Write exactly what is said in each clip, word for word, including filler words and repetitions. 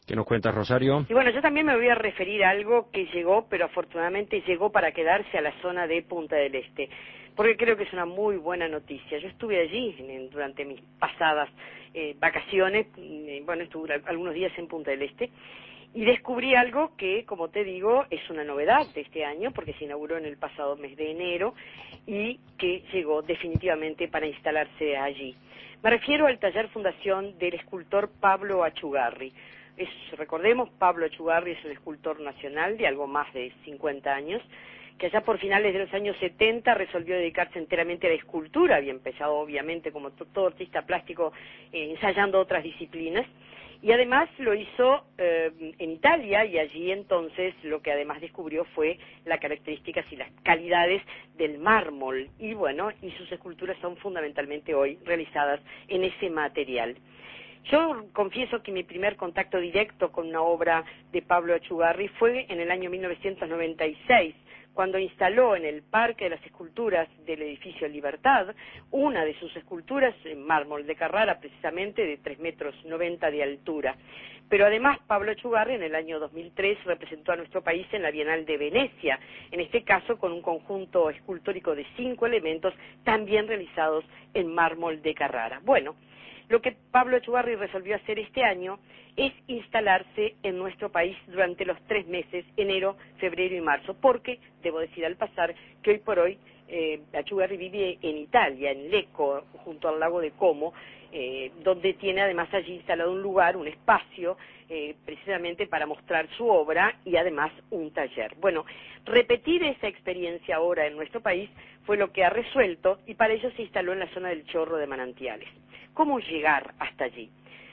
¿Qué nos cuentas, Rosario? Y bueno, yo también me voy a referir a algo que llegó, pero afortunadamente llegó para quedarse a la zona de Punta del Este, porque creo que es una muy buena noticia. Yo estuve allí en, durante mis pasadas eh, vacaciones, eh, bueno, estuve algunos días en Punta del Este, y descubrí algo que, como te digo, es una novedad de este año, porque se inauguró en el pasado mes de enero, y que llegó definitivamente para instalarse allí. Me refiero al taller fundación del escultor Pablo Achugarri. Es, recordemos, Pablo Achugarri es un escultor nacional de algo más de cincuenta años, que allá por finales de los años setenta resolvió dedicarse enteramente a la escultura. Había empezado, obviamente, como todo artista plástico, eh, ensayando otras disciplinas, y además lo hizo eh, en Italia, y allí entonces lo que además descubrió fue las características y las calidades del mármol, y bueno, y sus esculturas son fundamentalmente hoy realizadas en ese material. Yo confieso que mi primer contacto directo con una obra de Pablo Achugarri fue en el año mil novecientos noventa y seis, cuando instaló en el Parque de las Esculturas del edificio Libertad una de sus esculturas en mármol de Carrara, precisamente de tres metros noventa de altura. Pero además Pablo Achugarri en el año dos mil tres representó a nuestro país en la Bienal de Venecia, en este caso con un conjunto escultórico de cinco elementos también realizados en mármol de Carrara. Bueno, lo que Pablo Achugarri resolvió hacer este año es instalarse en nuestro país durante los tres meses, enero, febrero y marzo, porque, debo decir al pasar, que hoy por hoy eh, Achugarri vive en Italia, en Lecco, junto al lago de Como, eh, donde tiene además allí instalado un lugar, un espacio, eh, precisamente para mostrar su obra y además un taller. Bueno, repetir esa experiencia ahora en nuestro país fue lo que ha resuelto, y para ello se instaló en la zona del Chorro de Manantiales. ¿Cómo llegar hasta allí?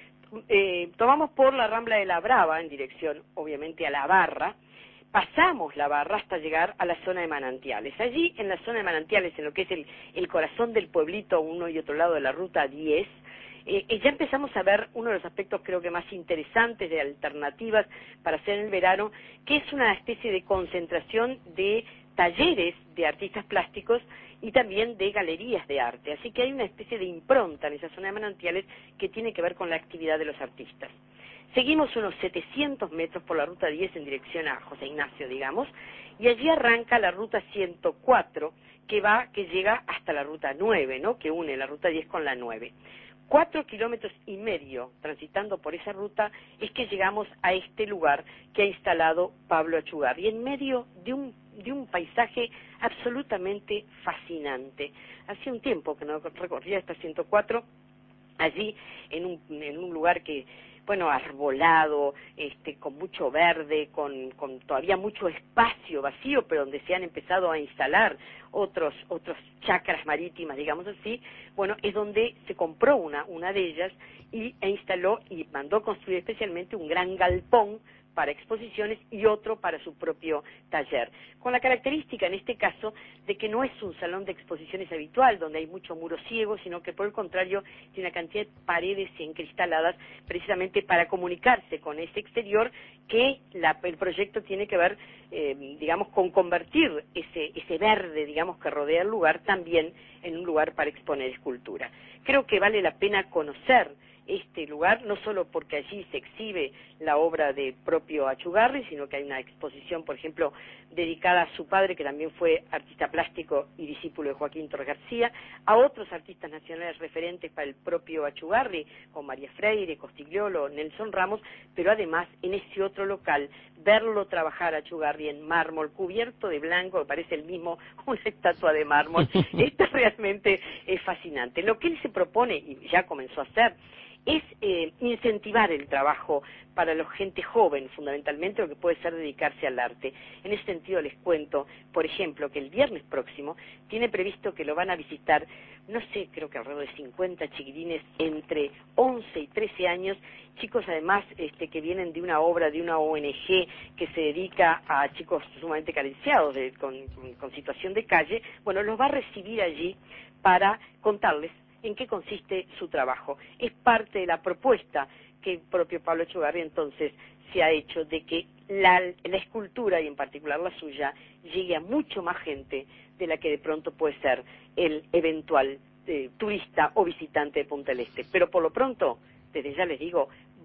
Eh, tomamos por la Rambla de la Brava, en dirección, obviamente, a la Barra, pasamos la Barra hasta llegar a la zona de Manantiales. Allí, en la zona de Manantiales, en lo que es el, el corazón del pueblito, uno y otro lado de la Ruta diez, eh, ya empezamos a ver uno de los aspectos creo que más interesantes de alternativas para hacer en el verano, que es una especie de concentración de talleres de artistas plásticos y también de galerías de arte. Así que hay una especie de impronta en esa zona de Manantiales que tiene que ver con la actividad de los artistas. Seguimos unos setecientos metros por la Ruta diez en dirección a José Ignacio, digamos, y allí arranca la Ruta ciento cuatro, que va, que llega hasta la Ruta nueve, ¿no?, que une la Ruta diez con la nueve. Cuatro kilómetros y medio transitando por esa ruta es que llegamos a este lugar que ha instalado Pablo Achugarri, en medio de un, de un paisaje absolutamente fascinante. Hacía un tiempo que no recorría esta ciento cuatro, allí en un, en un lugar que, bueno, arbolado, este, con mucho verde, con, con todavía mucho espacio vacío, pero donde se han empezado a instalar otros otros chacras marítimas, digamos así. Bueno, es donde se compró una, una de ellas y e instaló y mandó construir especialmente un gran galpón para exposiciones y otro para su propio taller, con la característica en este caso de que no es un salón de exposiciones habitual donde hay mucho muro ciego, sino que por el contrario tiene una cantidad de paredes encristaladas precisamente para comunicarse con ese exterior, que la, el proyecto tiene que ver, eh, digamos, con convertir ese, ese verde, digamos, que rodea el lugar también en un lugar para exponer escultura. Creo que vale la pena conocer este lugar, no solo porque allí se exhibe la obra del propio Achugarri, sino que hay una exposición, por ejemplo, dedicada a su padre, que también fue artista plástico y discípulo de Joaquín Torres García, a otros artistas nacionales referentes para el propio Achugarri, como María Freire, Costigliolo, Nelson Ramos, pero además en ese otro local, verlo trabajar a Achugarri en mármol, cubierto de blanco, que parece el mismo, una estatua de mármol, esto realmente es fascinante. Lo que él se propone, y ya comenzó a hacer, es eh, incentivar el trabajo para la gente joven, fundamentalmente, lo que puede ser dedicarse al arte. En ese sentido les cuento, por ejemplo, que el viernes próximo tiene previsto que lo van a visitar, no sé, creo que alrededor de cincuenta chiquilines entre once y trece años, chicos además este, que vienen de una obra de una O N G que se dedica a chicos sumamente carenciados, de, con, con situación de calle. Bueno, los va a recibir allí para contarles en qué consiste su trabajo. Es parte de la propuesta que el propio Pablo Achugarri entonces se ha hecho de que la, la escultura, y en particular la suya, llegue a mucho más gente de la que de pronto puede ser el eventual eh, turista o visitante de Punta del Este. Pero por lo pronto, desde ya les digo,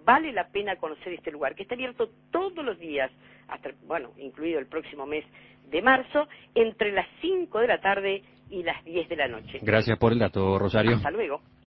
vale la pena conocer este lugar, que está abierto todos los días, hasta, bueno, incluido el próximo mes de marzo, entre las cinco de la tarde y las diez de la noche. Gracias por el dato, Rosario. Hasta luego.